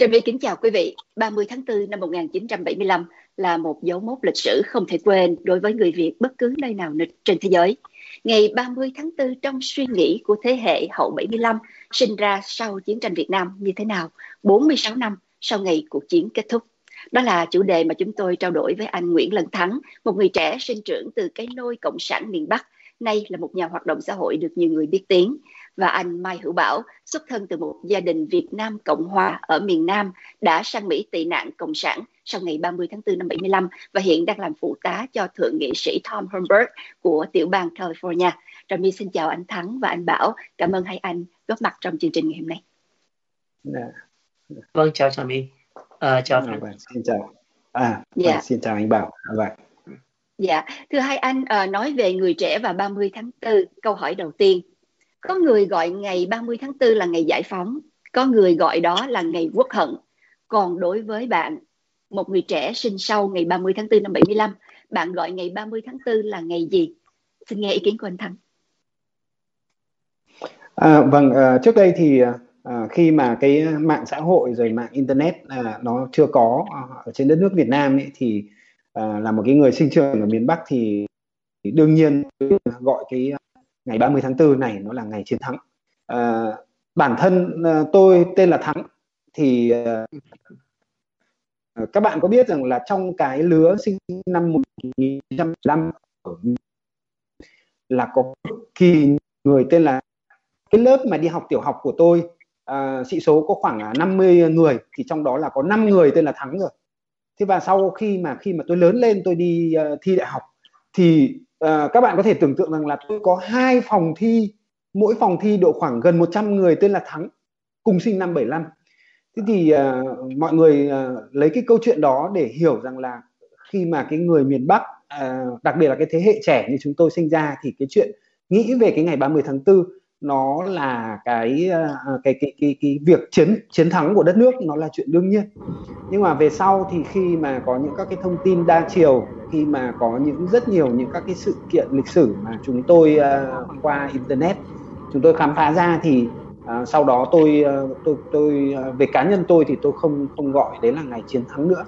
Trà My kính chào quý vị. 30 tháng 4 năm 1975 là một dấu mốc lịch sử không thể quên đối với người Việt bất cứ nơi nào trên thế giới. Ngày 30 tháng 4 trong suy nghĩ của thế hệ hậu 75 sinh ra sau chiến tranh Việt Nam như thế nào, 46 năm sau ngày cuộc chiến kết thúc. Đó là chủ đề mà chúng tôi trao đổi với anh Nguyễn Lân Thắng, một người trẻ sinh trưởng từ cái nôi Cộng sản miền Bắc, nay là một nhà hoạt động xã hội được nhiều người biết tiếng. Và anh Mai Hữu Bảo, xuất thân từ một gia đình Việt Nam Cộng Hòa ở miền Nam, đã sang Mỹ tị nạn Cộng sản sau ngày 30 tháng 4 năm 75 và hiện đang làm phụ tá cho Thượng nghị sĩ Tom Homburg của tiểu bang California. Trà My xin chào anh Thắng và anh Bảo. Cảm ơn hai anh góp mặt trong chương trình ngày hôm nay. Vâng, chào Trà My. Chào Thắng. Xin chào. Xin chào anh Bảo. Dạ, thưa hai anh, nói về người trẻ và 30 tháng 4, câu hỏi đầu tiên. Có người gọi ngày 30 tháng 4 là ngày giải phóng, có người gọi đó là ngày quốc hận. Còn đối với bạn, một người trẻ sinh sau ngày 30 tháng 4 năm 75, bạn gọi ngày 30 tháng 4 là ngày gì? Xin nghe ý kiến của anh Thắng. Trước đây thì khi mà cái mạng xã hội rồi mạng internet nó chưa có ở trên đất nước Việt Nam ấy, thì là một cái người sinh trưởng ở miền Bắc thì đương nhiên gọi cái ngày 30 tháng 4 này nó là ngày chiến thắng. Bản thân tôi tên là Thắng thì các bạn có biết rằng là trong cái lứa sinh năm 1905 là có kỳ người tên là cái lớp mà đi học tiểu học của tôi, sĩ số có khoảng 50 người thì trong đó là có 5 người tên là Thắng rồi. Thế và sau khi mà tôi lớn lên tôi đi thi đại học thì các bạn có thể tưởng tượng rằng là tôi có 2 phòng thi, mỗi phòng thi độ khoảng gần 100 người tên là Thắng, cùng sinh năm 75. Thế thì mọi người lấy cái câu chuyện đó để hiểu rằng là khi mà cái người miền Bắc, đặc biệt là cái thế hệ trẻ như chúng tôi sinh ra, thì cái chuyện nghĩ về cái ngày 30 tháng 4 nó là cái việc chiến thắng của đất nước, nó là chuyện đương nhiên. Nhưng mà về sau thì khi mà có những các cái thông tin đa chiều, khi mà có rất nhiều những các cái sự kiện lịch sử mà chúng tôi qua internet chúng tôi khám phá ra thì sau đó tôi về cá nhân tôi thì tôi không gọi đấy là ngày chiến thắng nữa.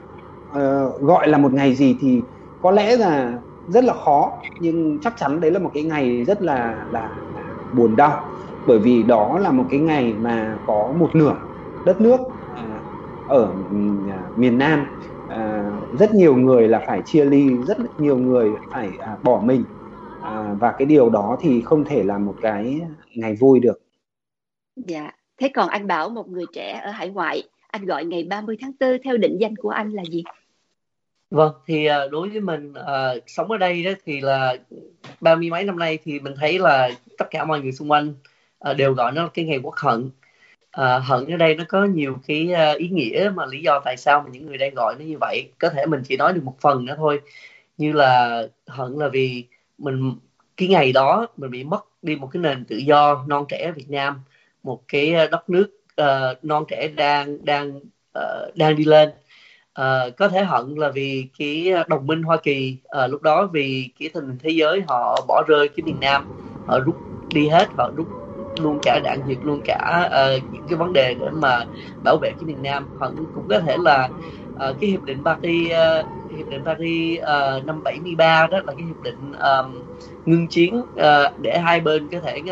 Gọi là một ngày gì thì có lẽ là rất là khó, nhưng chắc chắn đấy là một cái ngày rất là buồn đau, bởi vì đó là một cái ngày mà có một nửa đất nước ở miền Nam, rất nhiều người là phải chia ly, rất nhiều người phải bỏ mình, và cái điều đó thì không thể là một cái ngày vui được. Dạ, thế còn anh Bảo, một người trẻ ở hải ngoại, anh gọi ngày 30 tháng 4 theo định danh của anh là gì? Vâng, thì đối với mình sống ở đây đó thì là 30 mấy năm nay thì mình thấy là tất cả mọi người xung quanh đều gọi nó là cái ngày quốc hận. Hận ở đây nó có nhiều cái ý nghĩa mà lý do tại sao mà những người đây gọi nó như vậy. Có thể mình chỉ nói được một phần nữa thôi. Như là hận là vì cái ngày đó mình bị mất đi một cái nền tự do non trẻ Việt Nam, một cái đất nước non trẻ đang đi lên. Có thể hận là vì cái đồng minh Hoa Kỳ lúc đó, vì cái tình hình thế giới họ bỏ rơi cái miền Nam, họ rút đi hết, họ rút luôn cả đạn dược, luôn cả những cái vấn đề để mà bảo vệ cái miền Nam. Hận cũng có thể là cái hiệp định Paris năm 73 đó là cái hiệp định ngưng chiến để hai bên có thể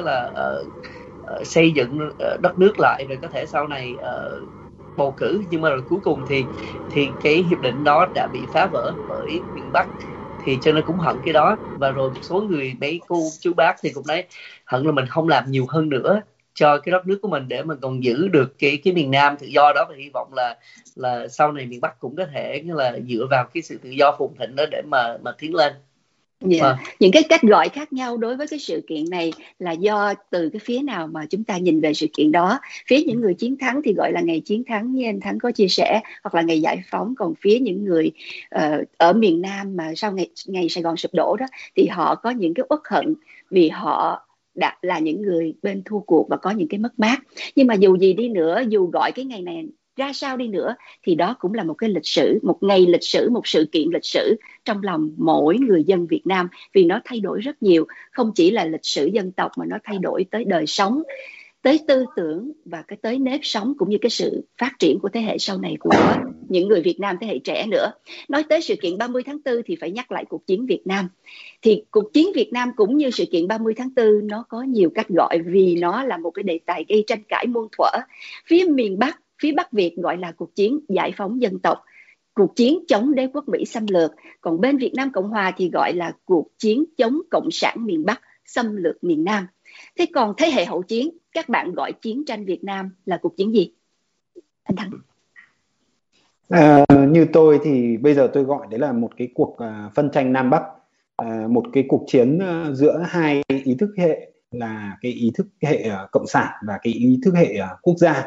xây dựng đất nước lại, rồi có thể sau này bầu cử. Nhưng mà rồi cuối cùng thì cái hiệp định đó đã bị phá vỡ bởi miền Bắc, thì cho nên cũng hận cái đó. Và rồi một số người, mấy cô chú bác thì cũng nói hận là mình không làm nhiều hơn nữa cho cái đất nước của mình để mình còn giữ được cái miền Nam tự do đó, và hy vọng là sau này miền Bắc cũng có thể là dựa vào cái sự tự do phồn thịnh đó để mà tiến lên. Những cái cách gọi khác nhau đối với cái sự kiện này là do từ cái phía nào mà chúng ta nhìn về sự kiện đó. Phía những người chiến thắng thì gọi là ngày chiến thắng như anh Thắng có chia sẻ, hoặc là ngày giải phóng. Còn phía những người ở miền Nam mà sau ngày Sài Gòn sụp đổ đó thì họ có những cái uất hận vì họ đã là những người bên thua cuộc và có những cái mất mát. Nhưng mà dù gì đi nữa, dù gọi cái ngày này ra sao đi nữa thì đó cũng là một cái lịch sử, một ngày lịch sử, một sự kiện lịch sử trong lòng mỗi người dân Việt Nam, vì nó thay đổi rất nhiều, không chỉ là lịch sử dân tộc mà nó thay đổi tới đời sống, tới tư tưởng và cái tới nếp sống cũng như cái sự phát triển của thế hệ sau này của những người Việt Nam thế hệ trẻ nữa. Nói tới sự kiện 30 tháng 4 thì phải nhắc lại cuộc chiến Việt Nam. Thì cuộc chiến Việt Nam cũng như sự kiện 30 tháng 4 nó có nhiều cách gọi vì nó là một cái đề tài gây tranh cãi muôn thuở. Phía miền Bắc, phía Bắc Việt gọi là cuộc chiến giải phóng dân tộc, cuộc chiến chống đế quốc Mỹ xâm lược, còn bên Việt Nam Cộng Hòa thì gọi là cuộc chiến chống Cộng sản miền Bắc xâm lược miền Nam. Thế còn thế hệ hậu chiến, các bạn gọi chiến tranh Việt Nam là cuộc chiến gì? Anh Thắng. Như tôi thì bây giờ tôi gọi đấy là một cái cuộc phân tranh Nam Bắc, một cái cuộc chiến giữa hai ý thức hệ, là cái ý thức hệ cộng sản và cái ý thức hệ quốc gia.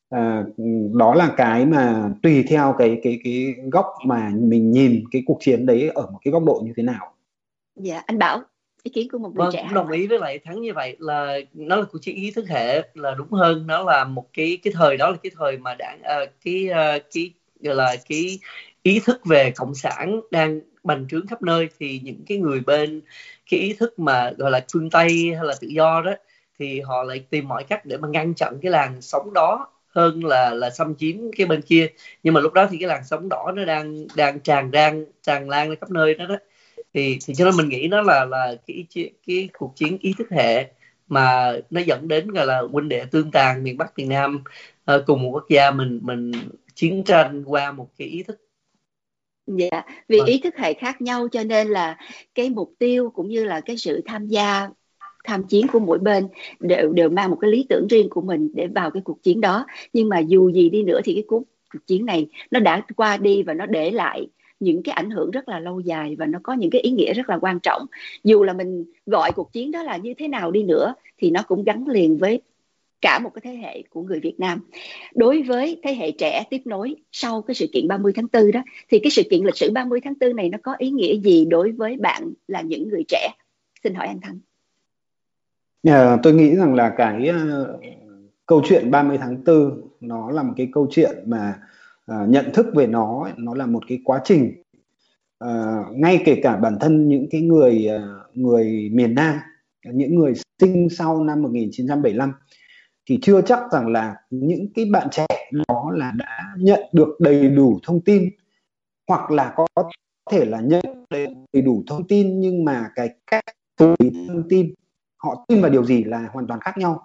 Đó là cái mà tùy theo cái góc mà mình nhìn cái cuộc chiến đấy ở một cái góc độ như thế nào. Dạ, anh Bảo, ý kiến của một người Vâng, trẻ. cũng đồng ý với lại Thắng như vậy, là nó là cuộc chiến ý thức hệ là đúng hơn. Nó là một cái thời đó là cái thời mà đảng cái gọi là cái ý thức về cộng sản đang bành trướng khắp nơi, thì những cái người bên cái ý thức mà gọi là phương Tây hay là tự do đó thì họ lại tìm mọi cách để mà ngăn chặn cái làn sóng đó hơn là xâm chiếm cái bên kia. Nhưng mà lúc đó thì cái làn sóng đỏ nó đang tràn lan khắp nơi đó. Thì cho nên mình nghĩ nó là cái cuộc chiến ý thức hệ mà nó dẫn đến gọi là huynh đệ tương tàn miền Bắc miền Nam, cùng một quốc gia mình chiến tranh qua một cái ý thức. Dạ, vì ý thức hệ khác nhau cho nên là cái mục tiêu cũng như là cái sự tham chiến của mỗi bên đều mang một cái lý tưởng riêng của mình để vào cái cuộc chiến đó. Nhưng mà dù gì đi nữa thì cái cuộc chiến này nó đã qua đi và nó để lại những cái ảnh hưởng rất là lâu dài và nó có những cái ý nghĩa rất là quan trọng. Dù là mình gọi cuộc chiến đó là như thế nào đi nữa thì nó cũng gắn liền với cả một cái thế hệ của người Việt Nam. Đối với thế hệ trẻ tiếp nối sau cái sự kiện 30 tháng 4 đó, thì cái sự kiện lịch sử 30 tháng 4 này nó có ý nghĩa gì đối với bạn là những người trẻ? Xin hỏi anh Thanh. Tôi nghĩ rằng là cái câu chuyện 30 tháng 4 nó là một cái câu chuyện mà nhận thức về nó là một cái quá trình. Ngay kể cả bản thân những cái người miền Nam, những người sinh sau năm 1975 thì chưa chắc rằng là những cái bạn trẻ đó là đã nhận được đầy đủ thông tin, hoặc là có thể là nhận đầy đủ thông tin nhưng mà cái cách xử lý thông tin, họ tin vào điều gì là hoàn toàn khác nhau.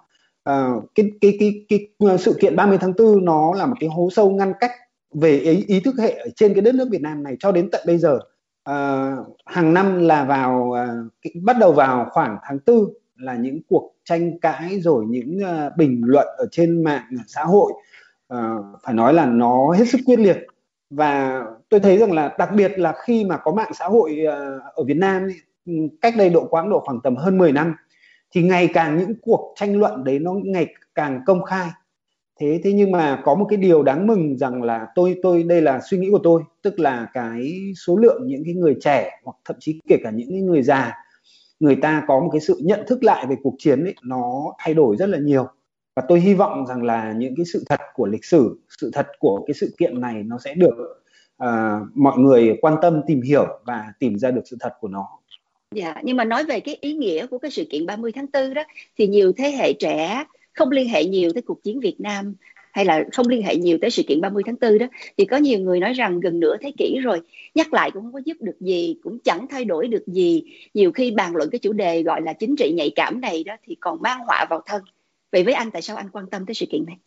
Cái sự kiện 30 tháng 4 nó là một cái hố sâu ngăn cách về ý thức hệ ở trên cái đất nước Việt Nam này cho đến tận bây giờ. Hàng năm là bắt đầu vào khoảng tháng 4 là những cuộc tranh cãi rồi những bình luận ở trên mạng xã hội, phải nói là nó hết sức quyết liệt. Và tôi thấy rằng là đặc biệt là khi mà có mạng xã hội ở Việt Nam ấy, cách đây khoảng tầm hơn 10 năm thì ngày càng những cuộc tranh luận đấy nó ngày càng công khai. Thế nhưng mà có một cái điều đáng mừng rằng là tôi đây là suy nghĩ của tôi, tức là cái số lượng những cái người trẻ hoặc thậm chí kể cả những cái người già, người ta có một cái sự nhận thức lại về cuộc chiến ấy, nó thay đổi rất là nhiều. Và tôi hy vọng rằng là những cái sự thật của lịch sử, sự thật của cái sự kiện này nó sẽ được mọi người quan tâm tìm hiểu và tìm ra được sự thật của nó. Dạ, nhưng mà nói về cái ý nghĩa của cái sự kiện 30 tháng 4 đó thì nhiều thế hệ trẻ không liên hệ nhiều tới cuộc chiến Việt Nam hay là không liên hệ nhiều tới sự kiện 30 tháng 4 đó, thì có nhiều người nói rằng gần nửa thế kỷ rồi, nhắc lại cũng không có giúp được gì, cũng chẳng thay đổi được gì. Nhiều khi bàn luận cái chủ đề gọi là chính trị nhạy cảm này đó thì còn mang họa vào thân. Vậy với anh, tại sao anh quan tâm tới sự kiện này?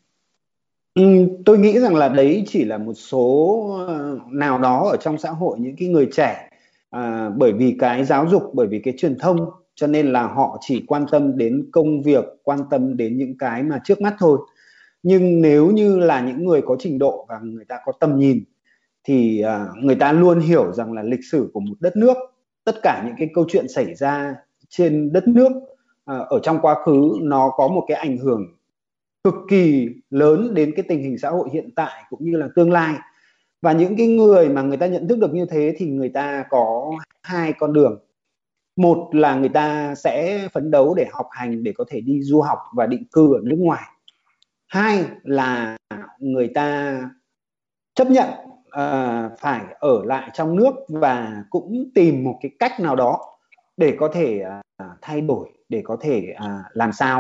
Tôi nghĩ rằng là đấy chỉ là một số nào đó ở trong xã hội, những cái người trẻ, bởi vì cái giáo dục, bởi vì cái truyền thông, cho nên là họ chỉ quan tâm đến công việc, quan tâm đến những cái mà trước mắt thôi. Nhưng nếu như là những người có trình độ và người ta có tầm nhìn thì người ta luôn hiểu rằng là lịch sử của một đất nước, tất cả những cái câu chuyện xảy ra trên đất nước ở trong quá khứ nó có một cái ảnh hưởng cực kỳ lớn đến cái tình hình xã hội hiện tại cũng như là tương lai. Và những cái người mà người ta nhận thức được như thế thì người ta có hai con đường. Một là người ta sẽ phấn đấu để học hành, để có thể đi du học và định cư ở nước ngoài. Hai là người ta chấp nhận phải ở lại trong nước và cũng tìm một cái cách nào đó để có thể thay đổi, để có thể làm sao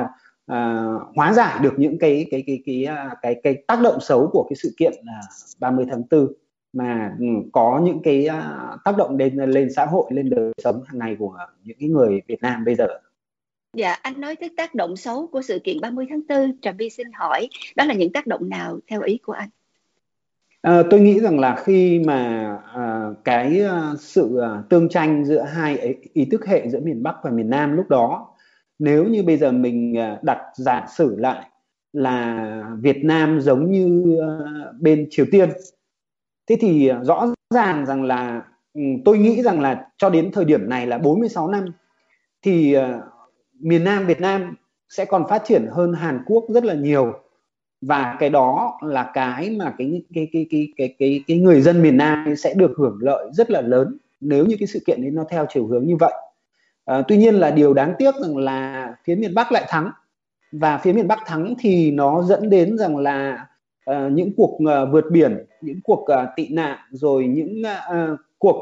hóa giải được những cái tác động xấu của cái sự kiện 30 tháng 4, mà có những cái tác động lên xã hội, lên đời sống hàng ngày của những cái người Việt Nam bây giờ. Dạ, anh nói tới tác động xấu của sự kiện 30 tháng 4, Trà My xin hỏi đó là những tác động nào theo ý của anh? Tôi nghĩ rằng là khi mà sự tương tranh giữa hai ý thức hệ giữa miền Bắc và miền Nam lúc đó, nếu như bây giờ mình đặt giả sử lại là Việt Nam giống như bên Triều Tiên, thế thì rõ ràng rằng là tôi nghĩ rằng là cho đến thời điểm này là 46 năm thì miền Nam Việt Nam sẽ còn phát triển hơn Hàn Quốc rất là nhiều, và cái đó là cái mà cái người dân miền Nam sẽ được hưởng lợi rất là lớn nếu như cái sự kiện ấy nó theo chiều hướng như vậy. Tuy nhiên là điều đáng tiếc rằng là phía miền Bắc lại thắng, và phía miền Bắc thắng thì nó dẫn đến rằng là những cuộc vượt biển, những cuộc tị nạn, rồi những cuộc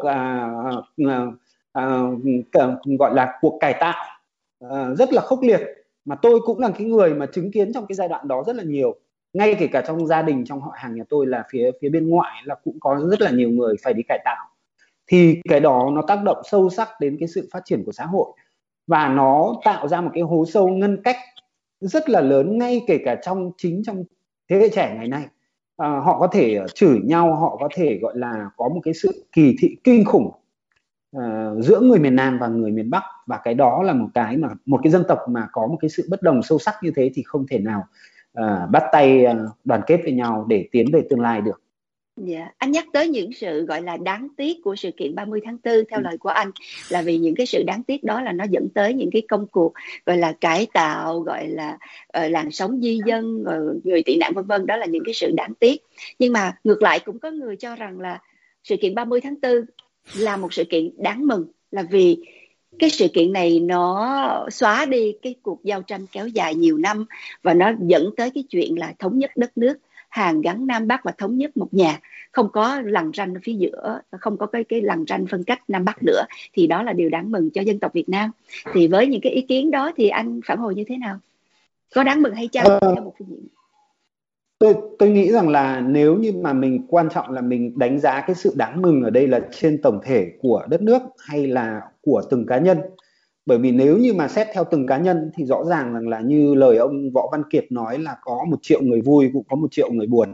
gọi là cuộc cải tạo rất là khốc liệt, mà tôi cũng là cái người mà chứng kiến trong cái giai đoạn đó rất là nhiều. Ngay kể cả trong gia đình, trong họ hàng nhà tôi là phía bên ngoại là cũng có rất là nhiều người phải đi cải tạo. Thì cái đó nó tác động sâu sắc đến cái sự phát triển của xã hội, và nó tạo ra một cái hố sâu ngăn cách rất là lớn, ngay kể cả trong thế hệ trẻ ngày nay. Họ có thể chửi nhau, họ có thể gọi là có một cái sự kỳ thị kinh khủng giữa người miền Nam và người miền Bắc, và cái đó là một cái mà một cái dân tộc mà có một cái sự bất đồng sâu sắc như thế thì không thể nào bắt tay đoàn kết với nhau để tiến về tương lai được. Dạ, anh nhắc tới những sự gọi là đáng tiếc của sự kiện 30 tháng 4, theo lời của anh là vì những cái sự đáng tiếc đó là nó dẫn tới những cái công cuộc gọi là cải tạo, gọi là làn sóng di dân, người tị nạn vân vân, đó là những cái sự đáng tiếc. Nhưng mà ngược lại cũng có người cho rằng là sự kiện 30 tháng 4 là một sự kiện đáng mừng, là vì cái sự kiện này nó xóa đi cái cuộc giao tranh kéo dài nhiều năm, và nó dẫn tới cái chuyện là thống nhất đất nước, hàn gắn Nam Bắc và thống nhất một nhà, không có lằn ranh ở phía giữa, không có cái lằn ranh phân cách Nam Bắc nữa, thì đó là điều đáng mừng cho dân tộc Việt Nam. Thì với những cái ý kiến đó thì anh phản hồi như thế nào? Có đáng mừng hay chăng theo một phương diện? Tôi nghĩ rằng là nếu như mà mình quan trọng là mình đánh giá cái sự đáng mừng ở đây là trên tổng thể của đất nước hay là của từng cá nhân. Bởi vì nếu như mà xét theo từng cá nhân thì rõ ràng rằng là như lời ông Võ Văn Kiệt nói là có 1 triệu người vui cũng có 1 triệu người buồn.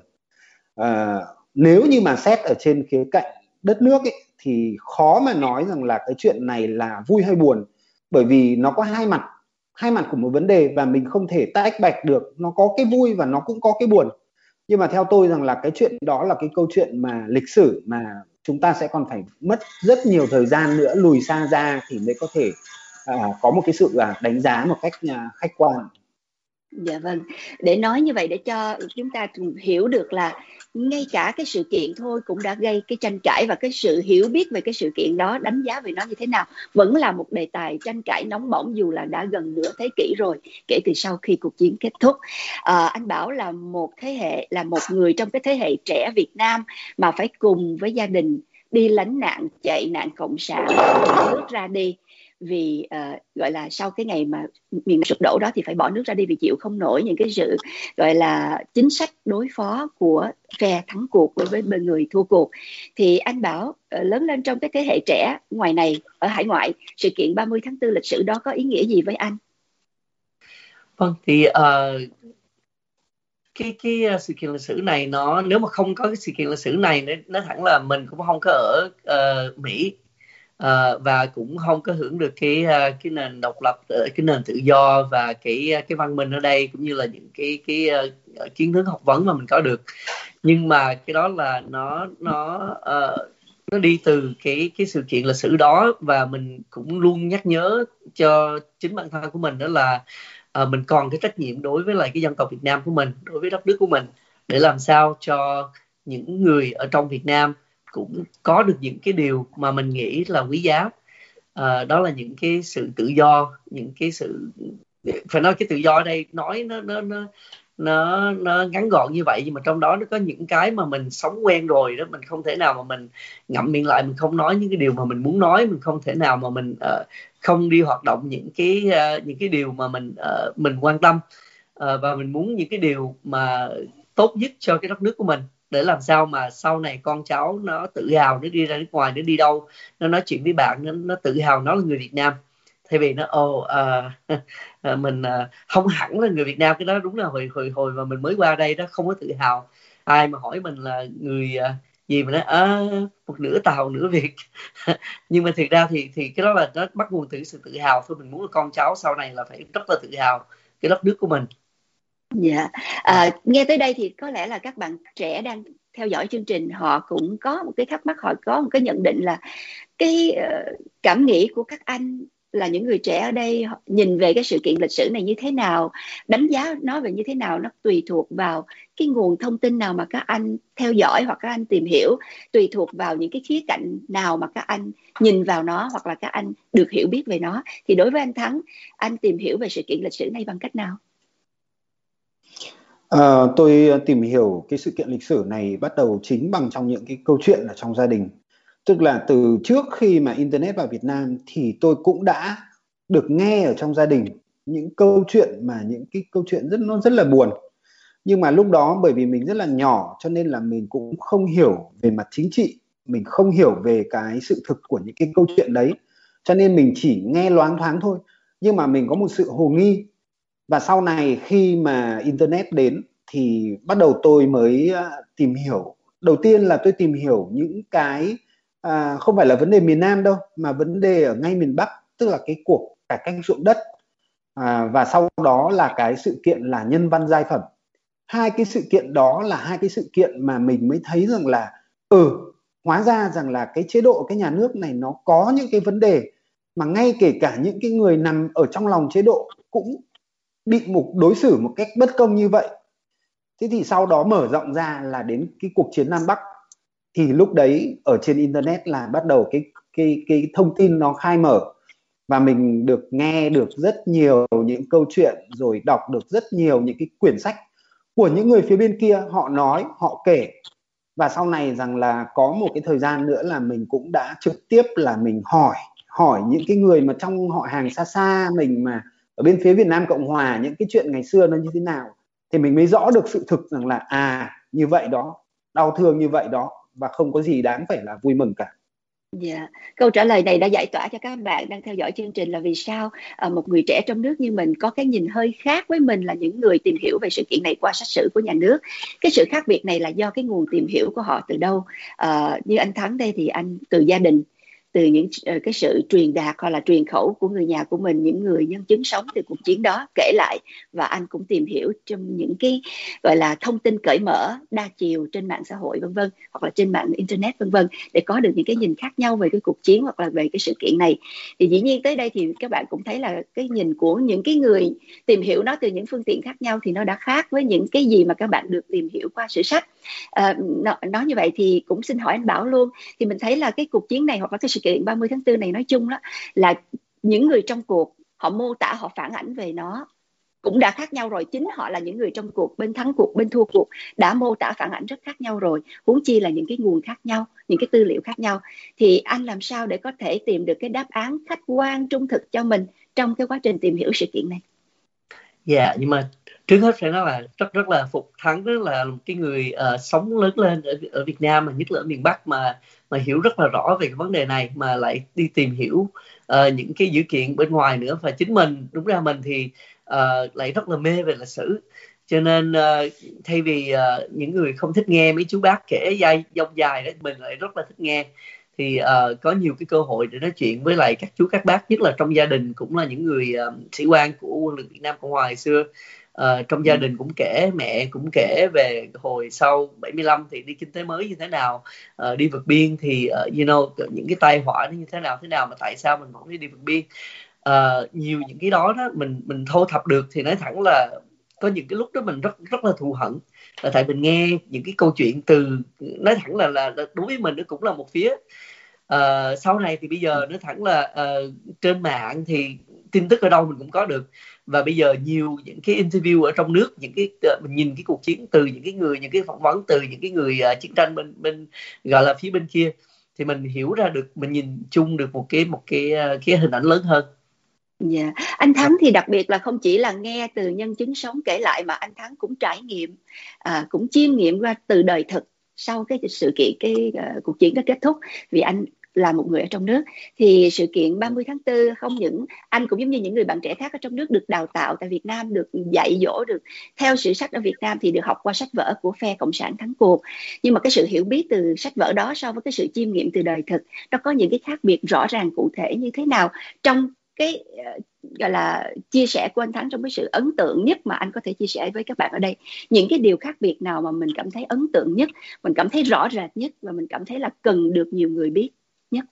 Nếu như mà xét ở trên khía cạnh đất nước ấy, thì khó mà nói rằng là cái chuyện này là vui hay buồn, bởi vì nó có hai mặt của một vấn đề và mình không thể tách bạch được, nó có cái vui và nó cũng có cái buồn. Nhưng mà theo tôi rằng là cái chuyện đó là cái câu chuyện mà lịch sử mà chúng ta sẽ còn phải mất rất nhiều thời gian nữa lùi xa ra thì mới có thể có một cái sự đánh giá một cách khách quan. Dạ vâng, để nói như vậy để cho chúng ta hiểu được là ngay cả cái sự kiện thôi cũng đã gây cái tranh cãi, và cái sự hiểu biết về cái sự kiện đó, đánh giá về nó như thế nào vẫn là một đề tài tranh cãi nóng bỏng dù là đã gần nửa thế kỷ rồi kể từ sau khi cuộc chiến kết thúc. Anh Bảo là một thế hệ, là một người trong cái thế hệ trẻ Việt Nam mà phải cùng với gia đình đi lánh nạn, chạy nạn cộng sản, bỏ nước ra đi vì gọi là sau cái ngày mà miền Nam sụp đổ đó thì phải bỏ nước ra đi vì chịu không nổi những cái sự gọi là chính sách đối phó của phe thắng cuộc đối với bên người thua cuộc. Thì anh Bảo lớn lên trong cái thế hệ trẻ ngoài này ở hải ngoại, sự kiện 30 tháng 4 lịch sử đó có ý nghĩa gì với anh? Vâng, thì cái sự kiện lịch sử này, nó nếu mà không có cái sự kiện lịch sử này, nói thẳng là mình cũng không có ở Mỹ, và cũng không có hưởng được cái nền độc lập, cái nền tự do và cái văn minh ở đây, cũng như là những cái kiến thức học vấn mà mình có được. Nhưng mà cái đó là nó đi từ cái sự kiện lịch sử đó, và mình cũng luôn nhắc nhớ cho chính bản thân của mình, đó là mình còn cái trách nhiệm đối với lại cái dân tộc Việt Nam của mình, đối với đất nước của mình, để làm sao cho những người ở trong Việt Nam cũng có được những cái điều mà mình nghĩ là quý giá. Đó là những cái sự tự do, những cái sự, phải nói cái tự do ở đây nói nó ngắn gọn như vậy, nhưng mà trong đó nó có những cái mà mình sống quen rồi đó, mình không thể nào mà mình ngậm miệng lại, mình không nói những cái điều mà mình muốn nói, mình không thể nào mà mình không đi hoạt động những cái điều mà mình quan tâm, và mình muốn những cái điều mà tốt nhất cho cái đất nước của mình, để làm sao mà sau này con cháu nó tự hào, nó đi ra nước ngoài, nó đi đâu nó nói chuyện với bạn, nó tự hào nó là người Việt Nam, thay vì nó mình không hẳn là người Việt Nam. Cái đó đúng là hồi mà mình mới qua đây đó, không có tự hào. Ai mà hỏi mình là người gì mà nói một nửa Tàu nửa Việt nhưng mà thực ra thì cái đó là nó bắt nguồn từ sự tự hào thôi. Mình muốn là con cháu sau này là phải rất là tự hào cái đất nước của mình. Dạ, nghe tới đây thì có lẽ là các bạn trẻ đang theo dõi chương trình họ cũng có một cái thắc mắc, họ có một cái nhận định là cái cảm nghĩ của các anh là những người trẻ ở đây, họ nhìn về cái sự kiện lịch sử này như thế nào, đánh giá nó về như thế nào, nó tùy thuộc vào cái nguồn thông tin nào mà các anh theo dõi hoặc các anh tìm hiểu, tùy thuộc vào những cái khía cạnh nào mà các anh nhìn vào nó hoặc là các anh được hiểu biết về nó. Thì đối với anh Thắng, anh tìm hiểu về sự kiện lịch sử này bằng cách nào? Tôi tìm hiểu cái sự kiện lịch sử này bắt đầu chính bằng trong những cái câu chuyện ở trong gia đình. Tức là từ trước khi mà Internet vào Việt Nam thì tôi cũng đã được nghe ở trong gia đình những câu chuyện mà những cái câu chuyện nó rất là buồn. Nhưng mà lúc đó bởi vì mình rất là nhỏ cho nên là mình cũng không hiểu về mặt chính trị, mình không hiểu về cái sự thực của những cái câu chuyện đấy, cho nên mình chỉ nghe loáng thoáng thôi. Nhưng mà mình có một sự hồ nghi, và sau này khi mà Internet đến thì bắt đầu tôi mới tìm hiểu. Đầu tiên là tôi tìm hiểu những cái không phải là vấn đề miền Nam đâu, mà vấn đề ở ngay miền Bắc, tức là cái cuộc cải cách ruộng đất, và sau đó là cái sự kiện là nhân văn giai phẩm. Hai cái sự kiện đó là hai cái sự kiện mà mình mới thấy rằng là hóa ra rằng là cái chế độ, cái nhà nước này nó có những cái vấn đề mà ngay kể cả những cái người nằm ở trong lòng chế độ cũng bị đối xử một cách bất công như vậy. Thế thì sau đó mở rộng ra là đến cái cuộc chiến Nam Bắc, thì lúc đấy ở trên Internet là bắt đầu cái thông tin nó khai mở, và mình được nghe được rất nhiều những câu chuyện, rồi đọc được rất nhiều những cái quyển sách của những người phía bên kia, họ nói, họ kể. Và sau này rằng là có một cái thời gian nữa là mình cũng đã trực tiếp là mình hỏi những cái người mà trong họ hàng xa xa mình mà ở bên phía Việt Nam Cộng Hòa, những cái chuyện ngày xưa nó như thế nào, thì mình mới rõ được sự thực rằng là như vậy đó, đau thương như vậy đó, và không có gì đáng phải là vui mừng cả. Dạ, câu trả lời này đã giải tỏa cho các bạn đang theo dõi chương trình là vì sao một người trẻ trong nước như mình có cái nhìn hơi khác với mình là những người tìm hiểu về sự kiện này qua sách sử của nhà nước. Cái sự khác biệt này là do cái nguồn tìm hiểu của họ từ đâu. Như anh Thắng đây thì anh từ gia đình, từ những cái sự truyền đạt hoặc là truyền khẩu của người nhà của mình, những người nhân chứng sống từ cuộc chiến đó kể lại, và anh cũng tìm hiểu trong những cái gọi là thông tin cởi mở đa chiều trên mạng xã hội vân vân, hoặc là trên mạng internet vân vân, để có được những cái nhìn khác nhau về cái cuộc chiến hoặc là về cái sự kiện này. Thì dĩ nhiên tới đây thì các bạn cũng thấy là cái nhìn của những cái người tìm hiểu nó từ những phương tiện khác nhau thì nó đã khác với những cái gì mà các bạn được tìm hiểu qua sử sách. Nói như vậy thì cũng xin hỏi anh Bảo luôn, thì mình thấy là cái cuộc chiến này hoặc là cái sự kiện 30 tháng 4 này nói chung đó là những người trong cuộc họ mô tả, họ phản ảnh về nó cũng đã khác nhau rồi. Chính họ là những người trong cuộc, bên thắng cuộc, bên thua cuộc, đã mô tả phản ảnh rất khác nhau rồi, huống chi là những cái nguồn khác nhau, những cái tư liệu khác nhau. Thì anh làm sao để có thể tìm được cái đáp án khách quan trung thực cho mình trong cái quá trình tìm hiểu sự kiện này? Dạ, nhưng mà trước hết phải nói là rất là phục Thắng, rất là một cái người sống lớn lên ở Việt Nam, mà nhất là ở miền Bắc, mà hiểu rất là rõ về cái vấn đề này, mà lại đi tìm hiểu những cái dữ kiện bên ngoài nữa. Và chính mình, đúng ra mình thì lại rất là mê về lịch sử, cho nên thay vì những người không thích nghe mấy chú bác kể dông dài đó, mình lại rất là thích nghe. Thì có nhiều cái cơ hội để nói chuyện với lại các chú các bác, nhất là trong gia đình cũng là những người sĩ quan của quân lực Việt Nam Cộng Hòa hồi xưa. Trong gia đình cũng kể, mẹ cũng kể về hồi sau 75 thì đi kinh tế mới như thế nào, đi vượt biên thì những cái tai họa nó như thế nào mà tại sao mình vẫn đi vượt biên. Nhiều những cái đó mình thu thập được, thì nói thẳng là có những cái lúc đó mình rất là thù hận, là tại mình nghe những cái câu chuyện từ, nói thẳng là đối với mình nó cũng là một phía. Sau này thì bây giờ nói thẳng là trên mạng thì tin tức ở đâu mình cũng có được. Và bây giờ nhiều những cái interview ở trong nước, những cái mình nhìn cái cuộc chiến từ những cái phỏng vấn từ những cái người chiến tranh bên gọi là phía bên kia, thì mình hiểu ra được, mình nhìn chung được một cái hình ảnh lớn hơn. Dạ. Anh Thắng thì đặc biệt là không chỉ là nghe từ nhân chứng sống kể lại, mà anh Thắng cũng trải nghiệm, cũng chiêm nghiệm qua từ đời thực sau cái sự kiện, cuộc chiến đã kết thúc. Vì anh là một người ở trong nước, thì sự kiện 30 tháng 4 không những anh cũng giống như những người bạn trẻ khác ở trong nước được đào tạo tại Việt Nam, được dạy dỗ, được theo sử sách ở Việt Nam thì được học qua sách vở của phe Cộng sản thắng cuộc. Nhưng mà cái sự hiểu biết từ sách vở đó so với cái sự chiêm nghiệm từ đời thực, nó có những cái khác biệt rõ ràng cụ thể như thế nào trong cái gọi là chia sẻ của anh Thắng, trong cái sự ấn tượng nhất mà anh có thể chia sẻ với các bạn ở đây? Những cái điều khác biệt nào mà mình cảm thấy ấn tượng nhất, mình cảm thấy rõ rệt nhất, và mình cảm thấy là cần được nhiều người biết nhất?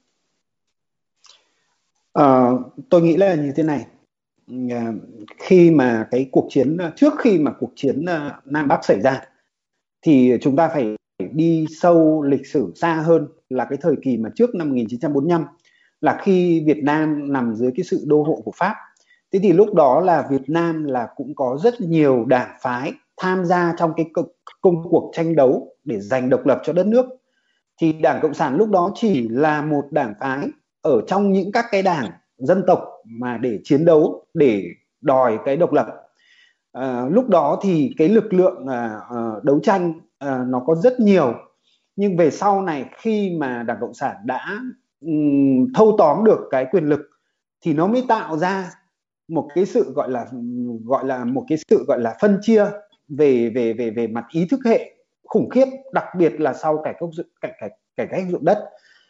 Tôi nghĩ là như thế này. Khi mà cái cuộc chiến, trước khi mà cuộc chiến Nam Bắc xảy ra, thì chúng ta phải đi sâu lịch sử xa hơn, là cái thời kỳ mà trước năm 1945, là khi Việt Nam nằm dưới cái sự đô hộ của Pháp. Thế thì lúc đó là Việt Nam là cũng có rất nhiều đảng phái tham gia trong cái công cuộc tranh đấu để giành độc lập cho đất nước. Thì Đảng Cộng sản lúc đó chỉ là một đảng phái ở trong những các cái đảng dân tộc mà để chiến đấu, để đòi cái độc lập. Lúc đó thì cái lực lượng đấu tranh nó có rất nhiều, nhưng về sau này khi mà Đảng Cộng sản đã thâu tóm được cái quyền lực, thì nó mới tạo ra một cái sự gọi là phân chia về mặt ý thức hệ khủng khiếp, đặc biệt là sau cải cách ruộng đất.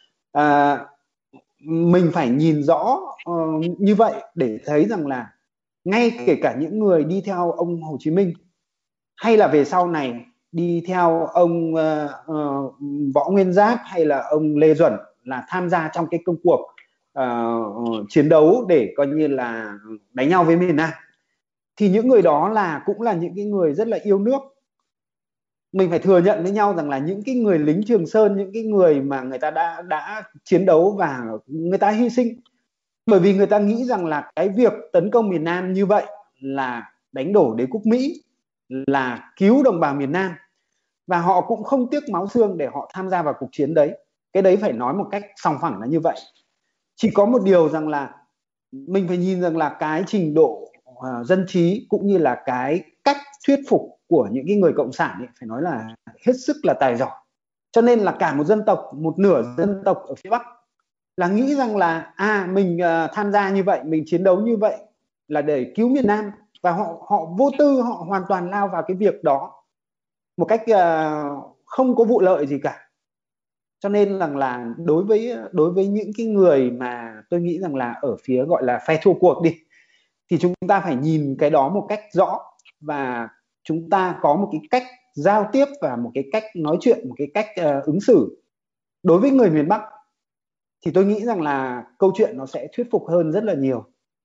Mình phải nhìn rõ như vậy để thấy rằng là ngay kể cả những người đi theo ông Hồ Chí Minh, hay là về sau này đi theo ông Võ Nguyên Giáp hay là ông Lê Duẩn, là tham gia trong cái công cuộc chiến đấu để coi như là đánh nhau với miền Nam, thì những người đó là cũng là những cái người rất là yêu nước. Mình phải thừa nhận với nhau rằng là những cái người lính Trường Sơn, những cái người mà người ta đã chiến đấu và người ta hy sinh, bởi vì người ta nghĩ rằng là cái việc tấn công miền Nam như vậy là đánh đổ đế quốc Mỹ, là cứu đồng bào miền Nam, và họ cũng không tiếc máu xương để họ tham gia vào cuộc chiến đấy. Cái đấy phải nói một cách sòng phẳng là như vậy. Chỉ có một điều rằng là mình phải nhìn rằng là cái trình độ dân trí cũng như là cái cách thuyết phục của những cái người cộng sản ấy, phải nói là hết sức là tài giỏi. Cho nên là cả một dân tộc, một nửa dân tộc ở phía Bắc là nghĩ rằng là mình tham gia như vậy, mình chiến đấu như vậy là để cứu miền Nam, và họ vô tư, họ hoàn toàn lao vào cái việc đó một cách không có vụ lợi gì cả. Cho nên rằng là đối với những cái người mà tôi nghĩ rằng là ở phía gọi là phe thua cuộc đi, thì chúng ta phải nhìn cái đó một cách rõ, và chúng ta có một cái cách giao tiếp và một cái cách nói chuyện, một cái cách ứng xử đối với người miền Bắc, thì tôi nghĩ rằng là câu chuyện nó sẽ thuyết phục hơn rất là nhiều.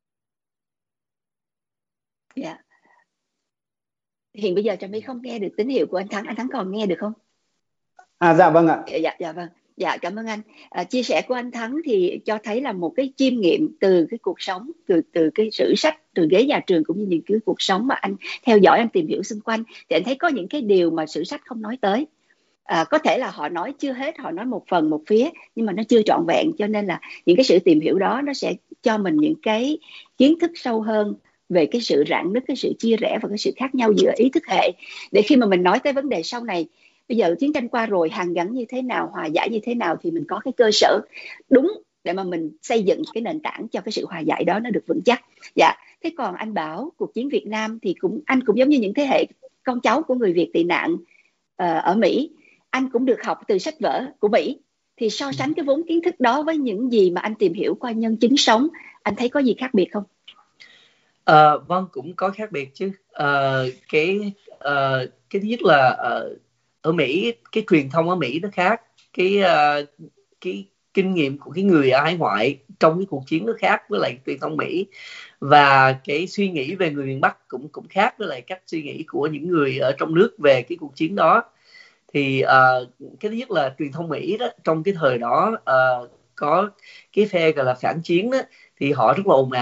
Dạ. Hiện bây giờ Trà My không nghe được tín hiệu của anh Thắng còn nghe được không? Dạ vâng ạ. Dạ vâng. Dạ, cảm ơn anh. Chia sẻ của anh Thắng thì cho thấy là một cái chiêm nghiệm từ cái cuộc sống, từ cái sử sách, từ ghế nhà trường, cũng như những cái cuộc sống mà anh theo dõi, anh tìm hiểu xung quanh, thì anh thấy có những cái điều mà sử sách không nói tới. Có thể là họ nói chưa hết, họ nói một phần một phía, nhưng mà nó chưa trọn vẹn, cho nên là những cái sự tìm hiểu đó nó sẽ cho mình những cái kiến thức sâu hơn về cái sự rạn nứt, cái sự chia rẽ và cái sự khác nhau giữa ý thức hệ, để khi mà mình nói tới vấn đề sau này, bây giờ chiến tranh qua rồi, hàn gắn như thế nào, hòa giải như thế nào, thì mình có cái cơ sở đúng để mà mình xây dựng cái nền tảng cho cái sự hòa giải đó nó được vững chắc. Dạ. Thế còn anh Bảo, cuộc chiến Việt Nam thì anh cũng giống như những thế hệ con cháu của người Việt tị nạn ở Mỹ, anh cũng được học từ sách vở của Mỹ, thì so sánh cái vốn kiến thức đó với những gì mà anh tìm hiểu qua nhân chứng sống, anh thấy có gì khác biệt không? Vâng, cũng có khác biệt chứ. Cái thứ nhất là ở Mỹ, cái truyền thông ở Mỹ nó khác, cái kinh nghiệm của cái người ở hải ngoại trong cái cuộc chiến nó khác với lại truyền thông Mỹ, và cái suy nghĩ về người miền Bắc cũng khác với lại cách suy nghĩ của những người ở trong nước về cái cuộc chiến đó. Thì cái thứ nhất là truyền thông Mỹ đó, trong cái thời đó có cái phe gọi là phản chiến đó, thì họ rất là ồn ào,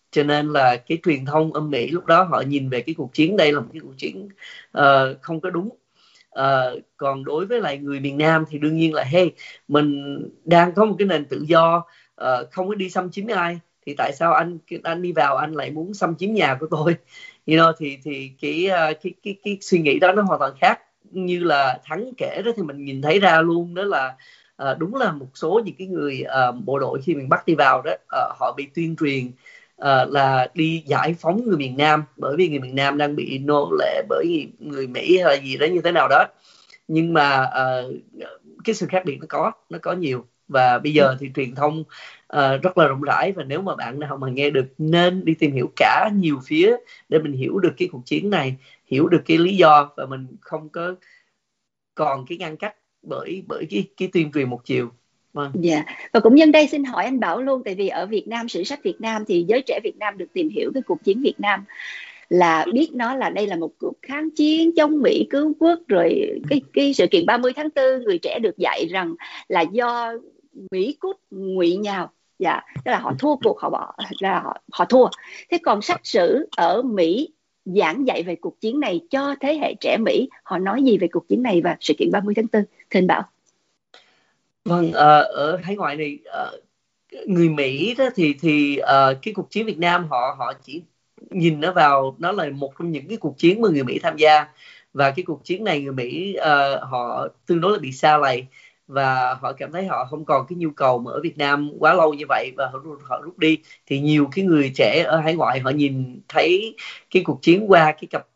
cho nên là cái truyền thông ở Mỹ lúc đó họ nhìn về cái cuộc chiến đây là một cái cuộc chiến không có đúng. Còn đối với lại người miền Nam thì đương nhiên là hey, mình đang có một cái nền tự do, không có đi xâm chiếm ai, thì tại sao anh đi vào anh lại muốn xâm chiếm nhà của tôi, thì cái suy nghĩ đó nó hoàn toàn khác. Như là Thắng kể đó thì mình nhìn thấy ra luôn đó là đúng là một số những cái người bộ đội khi miền Bắc đi vào đó, họ bị tuyên truyền là đi giải phóng người miền Nam, bởi vì người miền Nam đang bị nô lệ bởi người Mỹ hay là gì đó như thế nào đó. Nhưng mà cái sự khác biệt nó có nhiều, và bây giờ thì truyền thông rất là rộng rãi, và nếu mà bạn nào mà nghe được nên đi tìm hiểu cả nhiều phía để mình hiểu được cái cuộc chiến này, hiểu được cái lý do, và mình không có còn cái ngăn cách bởi cái tuyên truyền một chiều. Dạ, và cũng nhân đây xin hỏi anh Bảo luôn, tại vì ở Việt Nam, sử sách Việt Nam thì giới trẻ Việt Nam được tìm hiểu cái cuộc chiến Việt Nam là biết nó là đây là một cuộc kháng chiến chống Mỹ cứu quốc, rồi cái sự kiện 30 tháng 4 người trẻ được dạy rằng là do Mỹ cút ngụy nhào, dạ, tức là họ thua cuộc, họ thua. Thế còn sách sử ở Mỹ giảng dạy về cuộc chiến này cho thế hệ trẻ Mỹ, họ nói gì về cuộc chiến này và sự kiện 30 tháng 4, thưa anh Bảo? Vâng, ở hải ngoại này, người Mỹ đó thì cái cuộc chiến Việt Nam họ chỉ nhìn nó là một trong những cái cuộc chiến mà người Mỹ tham gia, và cái cuộc chiến này người Mỹ họ tương đối là bị sa lầy, và họ cảm thấy họ không còn cái nhu cầu mà ở Việt Nam quá lâu như vậy, và họ rút đi. Thì nhiều cái người trẻ ở hải ngoại họ nhìn thấy cái cuộc chiến qua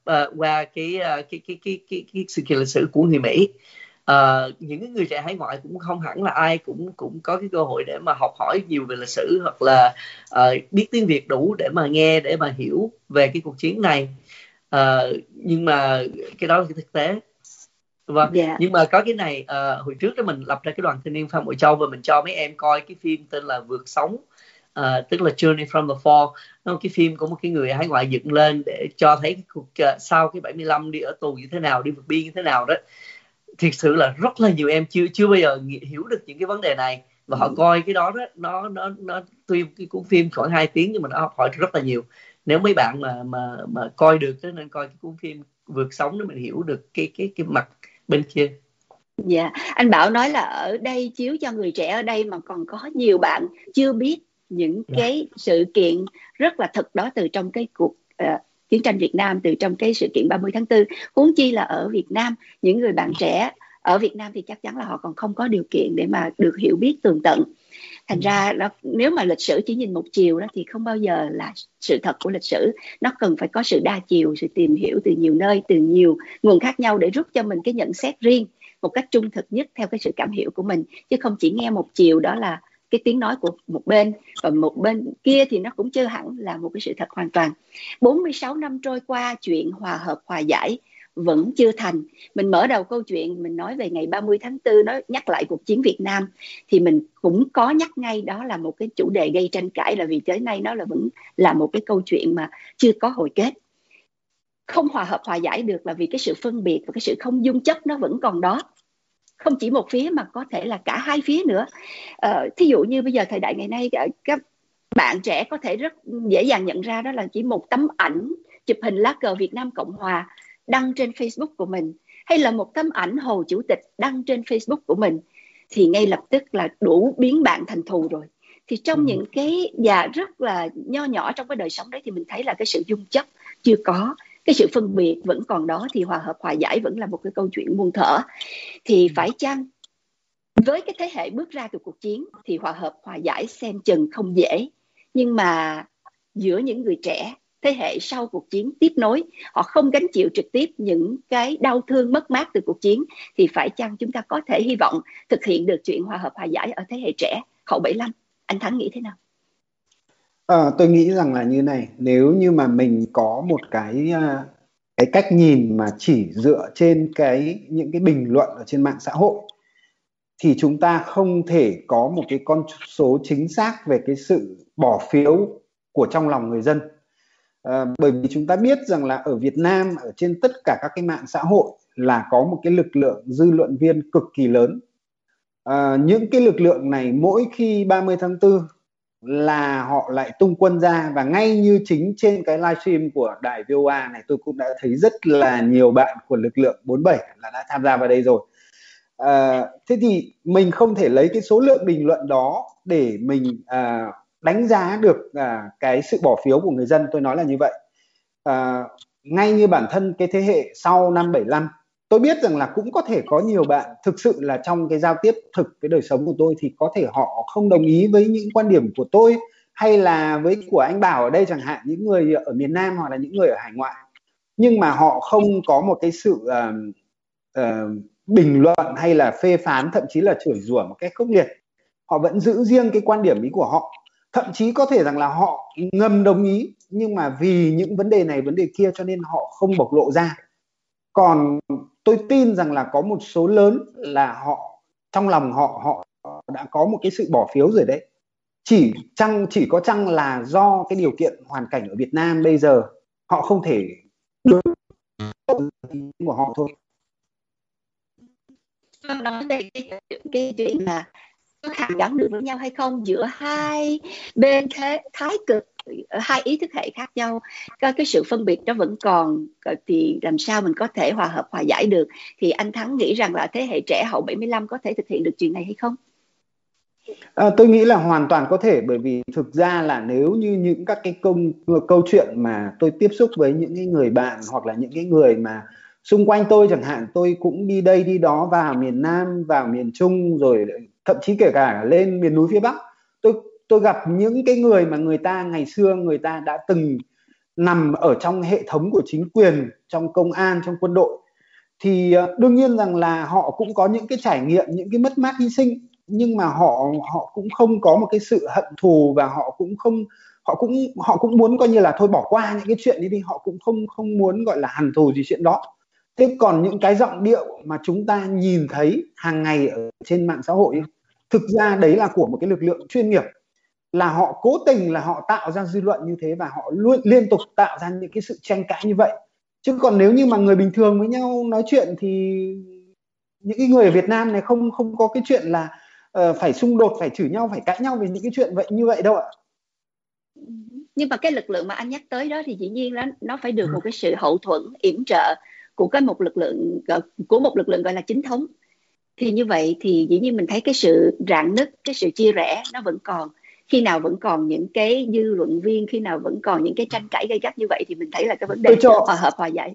cái sự kiện lịch sử của người Mỹ. Những người trẻ hải ngoại cũng không hẳn là ai cũng có cái cơ hội để mà học hỏi nhiều về lịch sử, hoặc là biết tiếng Việt đủ để mà nghe, để mà hiểu về cái cuộc chiến này. Nhưng mà cái đó là cái thực tế. Vâng. Yeah. Nhưng mà có cái này, hồi trước đó mình lập ra cái đoàn thanh niên Phan Bội Châu, và mình cho mấy em coi cái phim tên là Vượt Sóng, tức là Journey from the Fall. Nó cái phim của một cái người hải ngoại dựng lên để cho thấy cái cuộc sau cái 75 đi ở tù như thế nào, đi vượt biên như thế nào đó. Thiệt sự là rất là nhiều em chưa bao giờ hiểu được những cái vấn đề này, và họ coi cái đó nó tuy cái cuốn phim khoảng 2 tiếng nhưng mà nó học hỏi rất là nhiều. Nếu mấy bạn mà coi được thì nên coi cái cuốn phim Vượt Sóng để mình hiểu được cái mặt bên kia. Dạ, anh Bảo nói là ở đây chiếu cho người trẻ ở đây mà còn có nhiều bạn chưa biết những cái sự kiện rất là thật đó từ trong cái cuộc chiến tranh Việt Nam, từ trong cái sự kiện 30 tháng 4. Huống chi là ở Việt Nam, những người bạn trẻ ở Việt Nam thì chắc chắn là họ còn không có điều kiện để mà được hiểu biết tường tận. Thành ra đó, nếu mà lịch sử chỉ nhìn một chiều đó thì không bao giờ là sự thật của lịch sử. Nó cần phải có sự đa chiều, sự tìm hiểu từ nhiều nơi, từ nhiều nguồn khác nhau để rút cho mình cái nhận xét riêng một cách trung thực nhất theo cái sự cảm hiểu của mình, chứ không chỉ nghe một chiều, đó là cái tiếng nói của một bên, và một bên kia thì nó cũng chưa hẳn là một cái sự thật hoàn toàn. 46 năm trôi qua, chuyện hòa hợp hòa giải vẫn chưa thành. Mình mở đầu câu chuyện mình nói về ngày 30 tháng 4, nó nhắc lại cuộc chiến Việt Nam, thì mình cũng có nhắc ngay đó là một cái chủ đề gây tranh cãi, là vì tới nay nó là vẫn là một cái câu chuyện mà chưa có hồi kết. Không hòa hợp hòa giải được là vì cái sự phân biệt và cái sự không dung chất nó vẫn còn đó, không chỉ một phía mà có thể là cả hai phía nữa. Thí dụ như bây giờ thời đại ngày nay, các bạn trẻ có thể rất dễ dàng nhận ra đó là chỉ một tấm ảnh chụp hình lá cờ Việt Nam Cộng Hòa đăng trên Facebook của mình, hay là một tấm ảnh Hồ Chủ tịch đăng trên Facebook của mình, thì ngay lập tức là đủ biến bạn thành thù rồi. Thì trong những cái rất là nho nhỏ trong cái đời sống đấy thì mình thấy là cái sự dung chất chưa có, cái sự phân biệt vẫn còn đó, thì hòa hợp hòa giải vẫn là một cái câu chuyện muôn thuở. Thì phải chăng với cái thế hệ bước ra từ cuộc chiến thì hòa hợp hòa giải xem chừng không dễ, nhưng mà giữa những người trẻ thế hệ sau cuộc chiến tiếp nối, họ không gánh chịu trực tiếp những cái đau thương mất mát từ cuộc chiến, thì phải chăng chúng ta có thể hy vọng thực hiện được chuyện hòa hợp hòa giải ở thế hệ trẻ hậu 75? Anh Thắng nghĩ thế nào? Tôi nghĩ rằng là như này, nếu như mà mình có một cái cách nhìn mà chỉ dựa trên những cái bình luận ở trên mạng xã hội, thì chúng ta không thể có một cái con số chính xác về cái sự bỏ phiếu của trong lòng người dân. Bởi vì chúng ta biết rằng là ở Việt Nam, ở trên tất cả các cái mạng xã hội là có một cái lực lượng dư luận viên cực kỳ lớn. Những cái lực lượng này mỗi khi 30 tháng 4 là họ lại tung quân ra, và ngay như chính trên cái livestream của đài VOA này tôi cũng đã thấy rất là nhiều bạn của lực lượng 47 là đã tham gia vào đây rồi. Thế thì mình không thể lấy cái số lượng bình luận đó để mình đánh giá được cái sự bỏ phiếu của người dân, tôi nói là như vậy. Ngay như bản thân cái thế hệ sau năm 75, tôi biết rằng là cũng có thể có nhiều bạn thực sự là trong cái giao tiếp thực cái đời sống của tôi thì có thể họ không đồng ý với những quan điểm của tôi hay là với của anh Bảo ở đây chẳng hạn, những người ở miền Nam hoặc là những người ở hải ngoại, nhưng mà họ không có một cái sự bình luận hay là phê phán, thậm chí là chửi rủa một cách khốc liệt. Họ vẫn giữ riêng cái quan điểm ý của họ, thậm chí có thể rằng là họ ngầm đồng ý nhưng mà vì những vấn đề này vấn đề kia cho nên họ không bộc lộ ra. Còn tôi tin rằng là có một số lớn là họ trong lòng họ đã có một cái sự bỏ phiếu rồi đấy. Chỉ có chăng là do cái điều kiện hoàn cảnh ở Việt Nam bây giờ họ không thể được của họ thôi. Nói về cái chuyện là có hàn gắn được với nhau hay không giữa hai bên thái cực, hai ý thức hệ khác nhau, cái sự phân biệt đó vẫn còn, thì làm sao mình có thể hòa hợp hòa giải được? Thì anh Thắng nghĩ rằng là thế hệ trẻ hậu 75 có thể thực hiện được chuyện này hay không? Tôi nghĩ là hoàn toàn có thể, bởi vì thực ra là nếu như những các cái câu chuyện mà tôi tiếp xúc với những cái người bạn hoặc là những cái người mà xung quanh tôi chẳng hạn, tôi cũng đi đây đi đó, vào miền Nam, vào miền Trung, rồi thậm chí kể cả lên miền núi phía Bắc, tôi gặp những cái người mà người ta ngày xưa người ta đã từng nằm ở trong hệ thống của chính quyền, trong công an, trong quân đội, thì đương nhiên rằng là họ cũng có những cái trải nghiệm, những cái mất mát hy sinh, nhưng mà họ cũng không có một cái sự hận thù, và họ cũng muốn coi như là thôi bỏ qua những cái chuyện đi, họ cũng không muốn gọi là hằn thù gì chuyện đó. Thế còn những cái giọng điệu mà chúng ta nhìn thấy hàng ngày ở trên mạng xã hội ấy, thực ra đấy là của một cái lực lượng chuyên nghiệp, là họ cố tình là họ tạo ra dư luận như thế, và họ luôn liên tục tạo ra những cái sự tranh cãi như vậy. Chứ còn nếu như mà người bình thường với nhau nói chuyện thì những cái người ở Việt Nam này không có cái chuyện là phải xung đột, phải chửi nhau, phải cãi nhau về những cái chuyện vậy như vậy đâu ạ. Nhưng mà cái lực lượng mà anh nhắc tới đó thì dĩ nhiên nó phải được một cái sự hậu thuẫn yểm trợ của một lực lượng gọi là chính thống. Thì như vậy thì dĩ nhiên mình thấy cái sự rạn nứt, cái sự chia rẽ nó vẫn còn. Khi nào vẫn còn những cái dư luận viên, khi nào vẫn còn những cái tranh cãi gay gắt như vậy thì mình thấy là cái vấn đề hòa hợp hòa giải.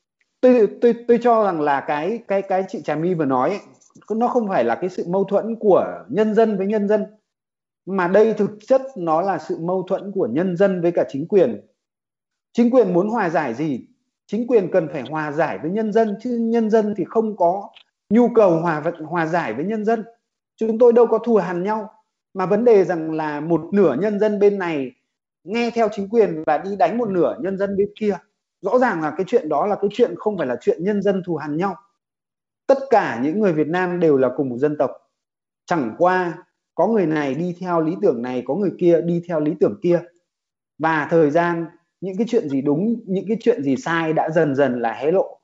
Tôi cho rằng là cái chị Trà My vừa nói ấy, nó không phải là cái sự mâu thuẫn của nhân dân với nhân dân, mà đây thực chất nó là sự mâu thuẫn của nhân dân với cả chính quyền. Chính quyền muốn hòa giải gì? Chính quyền cần phải hòa giải với nhân dân, chứ nhân dân thì không có nhu cầu hòa giải với nhân dân. Chúng tôi đâu có thù hằn nhau, mà vấn đề rằng là một nửa nhân dân bên này nghe theo chính quyền và đi đánh một nửa nhân dân bên kia. Rõ ràng là cái chuyện đó là cái chuyện không phải là chuyện nhân dân thù hằn nhau. Tất cả những người Việt Nam đều là cùng một dân tộc. Chẳng qua có người này đi theo lý tưởng này, có người kia đi theo lý tưởng kia. Và thời gian, những cái chuyện gì đúng, những cái chuyện gì sai đã dần dần là hé lộ.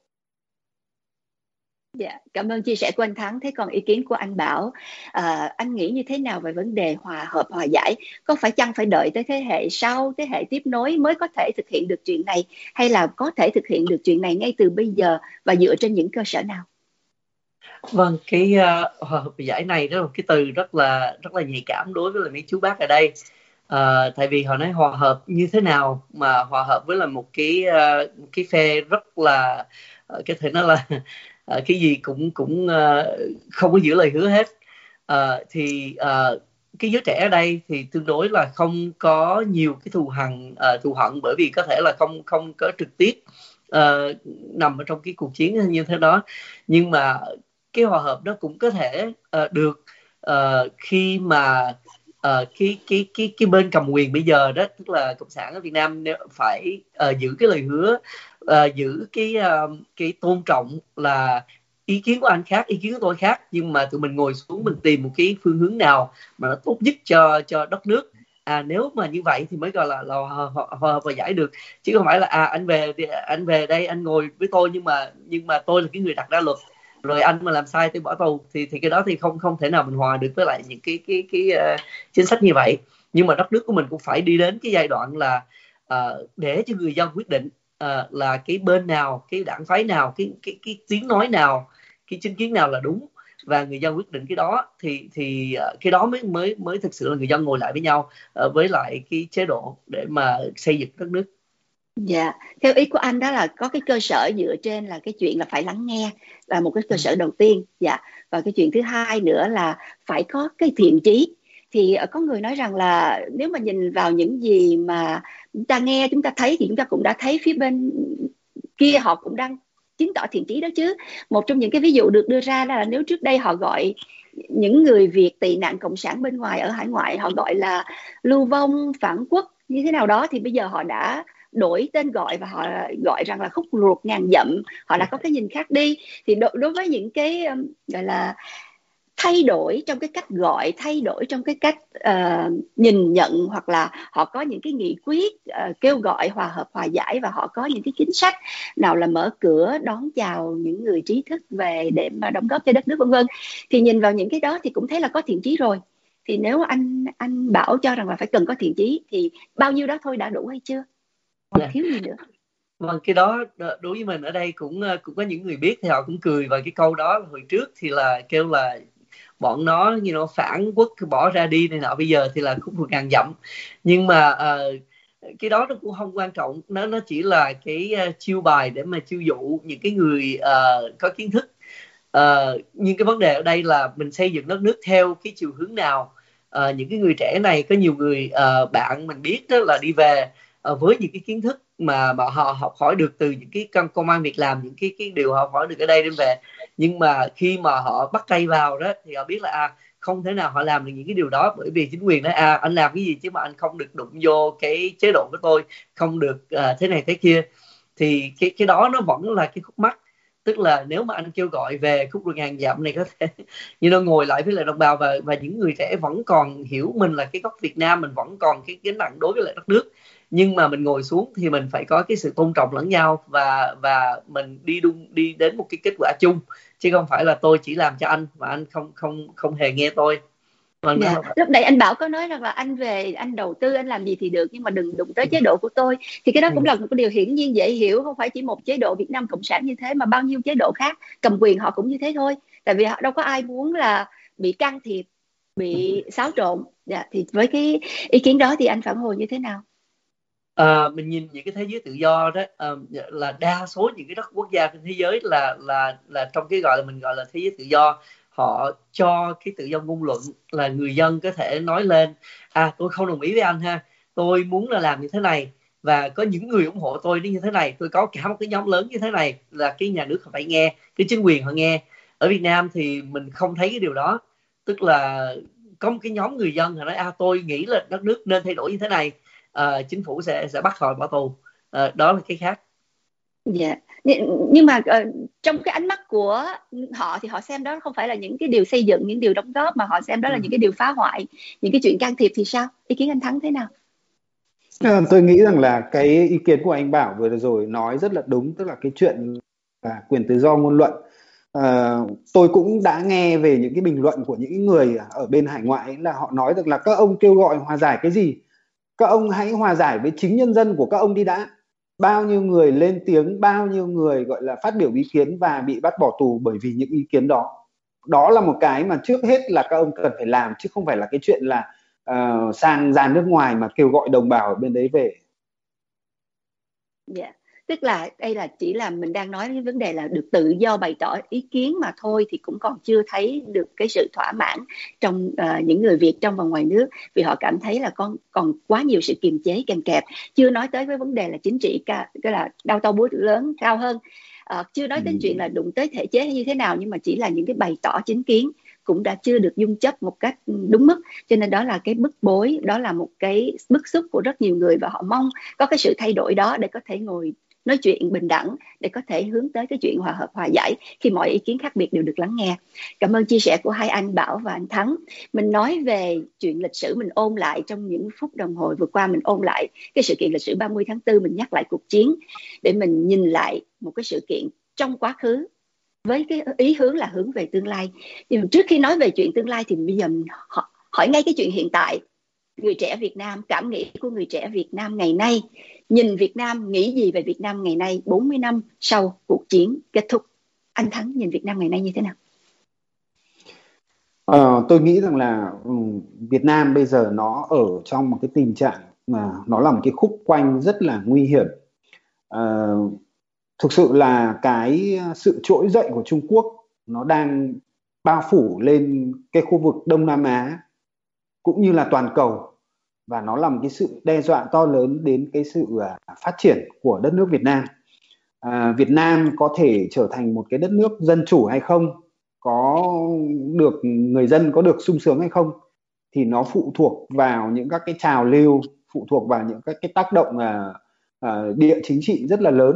Dạ, cảm ơn chia sẻ của anh Thắng. Thế còn ý kiến của anh Bảo, anh nghĩ như thế nào về vấn đề hòa hợp hòa giải? Có phải chăng phải đợi tới thế hệ sau, thế hệ tiếp nối mới có thể thực hiện được chuyện này, hay là có thể thực hiện được chuyện này ngay từ bây giờ và dựa trên những cơ sở nào? Vâng, cái hòa hợp hòa giải này đó là một cái từ rất là nhạy cảm đối với lại mấy chú bác ở đây. Tại vì họ nói hòa hợp như thế nào mà hòa hợp với là một cái phe rất là cái thể nói là cái gì cũng không có giữ lời hứa hết. Cái giới trẻ ở đây thì tương đối là không có nhiều cái thù hận, bởi vì có thể là không có trực tiếp nằm ở trong cái cuộc chiến như thế đó. Nhưng mà cái hòa hợp đó cũng có thể được khi mà cái bên cầm quyền bây giờ đó, tức là cộng sản ở Việt Nam, phải giữ cái lời hứa, giữ cái tôn trọng là ý kiến của anh khác, ý kiến của tôi khác, nhưng mà tụi mình ngồi xuống mình tìm một cái phương hướng nào mà nó tốt nhất cho đất nước. Nếu mà như vậy thì mới gọi là hòa hợp và giải được, chứ không phải là anh về đây anh ngồi với tôi, nhưng mà tôi là cái người đặt ra luật, rồi anh mà làm sai tôi bỏ tù, thì cái đó thì không thể nào mình hòa được với lại những cái chính sách như vậy. Nhưng mà đất nước của mình cũng phải đi đến cái giai đoạn là để cho người dân quyết định là cái bên nào, cái đảng phái nào, cái tiếng nói nào, cái chính kiến nào là đúng, và người dân quyết định cái đó, thì cái đó mới thực sự là người dân ngồi lại với nhau với lại cái chế độ để mà xây dựng đất nước. Dạ, theo ý của anh đó là có cái cơ sở dựa trên là cái chuyện là phải lắng nghe là một cái cơ sở đầu tiên. Dạ, và cái chuyện thứ hai nữa là phải có cái thiện chí. Thì có người nói rằng là nếu mà nhìn vào những gì mà chúng ta nghe, chúng ta thấy, thì chúng ta cũng đã thấy phía bên kia họ cũng đang chứng tỏ thiện chí đó chứ. Một trong những cái ví dụ được đưa ra là nếu trước đây họ gọi những người Việt tị nạn cộng sản bên ngoài ở hải ngoại, họ gọi là lưu vong, phản quốc như thế nào đó, thì bây giờ họ đã đổi tên gọi và họ gọi rằng là khúc ruột ngàn dặm. Họ đã có cái nhìn khác đi. Thì đối với những cái gọi là thay đổi trong cái cách gọi, thay đổi trong cái cách nhìn nhận, hoặc là họ có những cái nghị quyết kêu gọi hòa hợp hòa giải, và họ có những cái chính sách nào là mở cửa đón chào những người trí thức về để mà đóng góp cho đất nước, vân vân, thì nhìn vào những cái đó thì cũng thấy là có thiện chí rồi. Thì nếu anh Bảo cho rằng là phải cần có thiện chí, thì bao nhiêu đó thôi đã đủ hay chưa, còn thiếu gì nữa? Vâng, cái đó đối với mình ở đây cũng có những người biết thì họ cũng cười vào cái câu đó. Hồi trước thì là kêu là bọn nó phản quốc bỏ ra đi này nọ, bây giờ thì là khúc ruột ngàn dặm. Nhưng mà cái đó nó cũng không quan trọng, nó chỉ là cái chiêu bài để mà chiêu dụ những cái người có kiến thức. Nhưng cái vấn đề ở đây là mình xây dựng đất nước theo cái chiều hướng nào. Những cái người trẻ này, có nhiều người bạn mình biết đó là đi về với những cái kiến thức mà họ học hỏi được từ những cái công ăn việc làm, những cái điều họ học hỏi được ở đây đem về. Nhưng mà khi mà họ bắt tay vào đó thì họ biết là không thể nào họ làm được những cái điều đó, bởi vì chính quyền nói anh làm cái gì chứ mà anh không được đụng vô cái chế độ của tôi, không được thế này thế kia. Thì cái đó nó vẫn là cái khúc mắc. Tức là nếu mà anh kêu gọi về khúc ruột ngàn dặm này, có thể nó ngồi lại với lại đồng bào, và những người trẻ vẫn còn hiểu mình là cái gốc Việt Nam, mình vẫn còn cái gánh nặng đối với lại đất nước. Nhưng mà mình ngồi xuống thì mình phải có cái sự tôn trọng lẫn nhau, và mình đi đến một cái kết quả chung, chứ không phải là tôi chỉ làm cho anh mà anh không hề nghe tôi. Dạ. Lúc nãy anh Bảo có nói rằng là anh về anh đầu tư, anh làm gì thì được, nhưng mà đừng đụng tới chế độ của tôi. Thì cái đó cũng là một cái điều hiển nhiên dễ hiểu. Không phải chỉ một chế độ Việt Nam Cộng sản như thế, mà bao nhiêu chế độ khác cầm quyền họ cũng như thế thôi. Tại vì họ đâu có ai muốn là bị can thiệp, bị xáo trộn. Dạ. Thì với cái ý kiến đó thì anh phản hồi như thế nào? Mình nhìn những cái thế giới tự do đó, là đa số những cái đất quốc gia trên thế giới là trong cái mình gọi là thế giới tự do, họ cho cái tự do ngôn luận, là người dân có thể nói lên tôi không đồng ý với anh ha, tôi muốn là làm như thế này, và có những người ủng hộ tôi như thế này, tôi có cả một cái nhóm lớn như thế này, là cái nhà nước họ phải nghe, cái chính quyền họ nghe. Ở Việt Nam thì mình không thấy cái điều đó. Tức là có một cái nhóm người dân họ nói tôi nghĩ là đất nước nên thay đổi như thế này, chính phủ sẽ bắt họ bỏ tù. Đó là cái khác. Dạ. Nhưng mà trong cái ánh mắt của họ thì họ xem đó không phải là những cái điều xây dựng, những điều đóng góp, mà họ xem đó là những cái điều phá hoại, những cái chuyện can thiệp. Thì sao? Ý kiến anh Thắng thế nào? Tôi nghĩ rằng là cái ý kiến của anh Bảo vừa rồi nói rất là đúng, tức là cái chuyện là quyền tự do ngôn luận. Tôi cũng đã nghe về những cái bình luận của những người ở bên hải ngoại ấy, là họ nói rằng là các ông kêu gọi hòa giải cái gì, các ông hãy hòa giải với chính nhân dân của các ông đi đã. Bao nhiêu người lên tiếng, bao nhiêu người gọi là phát biểu ý kiến và bị bắt bỏ tù bởi vì những ý kiến đó. Đó là một cái mà trước hết là các ông cần phải làm, chứ không phải là cái chuyện là sang ra nước ngoài mà kêu gọi đồng bào ở bên đấy về. Dạ. Tức là đây là chỉ là mình đang nói cái vấn đề là được tự do bày tỏ ý kiến mà thôi, thì cũng còn chưa thấy được cái sự thỏa mãn trong những người Việt trong và ngoài nước, vì họ cảm thấy là còn quá nhiều sự kiềm chế kèm kẹp. Chưa nói tới với vấn đề là chính trị cái là đau to búa lớn cao hơn. Chưa nói đến chuyện là đụng tới thể chế hay như thế nào, nhưng mà chỉ là những cái bày tỏ chính kiến cũng đã chưa được dung chấp một cách đúng mức. Cho nên đó là cái bức bối, đó là một cái bức xúc của rất nhiều người, và họ mong có cái sự thay đổi đó để có thể ngồi nói chuyện bình đẳng, để có thể hướng tới cái chuyện hòa hợp hòa giải khi mọi ý kiến khác biệt đều được lắng nghe. Cảm ơn chia sẻ của hai anh Bảo và anh Thắng. Mình nói về chuyện lịch sử, mình ôn lại trong những phút đồng hồ vừa qua, mình ôn lại cái sự kiện lịch sử 30 tháng 4, mình nhắc lại cuộc chiến để mình nhìn lại một cái sự kiện trong quá khứ với cái ý hướng là hướng về tương lai. Nhưng trước khi nói về chuyện tương lai thì bây giờ mình hỏi ngay cái chuyện hiện tại. người trẻ Việt Nam, cảm nghĩ của người trẻ Việt Nam ngày nay, nhìn Việt Nam, nghĩ gì về Việt Nam ngày nay 40 năm sau cuộc chiến kết thúc. Anh Thắng nhìn Việt Nam ngày nay như thế nào? Tôi nghĩ rằng là Việt Nam bây giờ nó ở trong một cái tình trạng mà nó là một cái khúc quanh rất là nguy hiểm. Ờ, Thực sự là cái sự trỗi dậy của Trung Quốc nó đang bao phủ lên cái khu vực Đông Nam Á cũng như là toàn cầu, và nó là một cái sự đe dọa to lớn đến cái sự phát triển của đất nước Việt Nam. Việt Nam có thể trở thành một cái đất nước dân chủ hay không, có được người dân có được sung sướng hay không, thì nó phụ thuộc vào những các cái trào lưu, phụ thuộc vào những các cái tác động địa chính trị rất là lớn.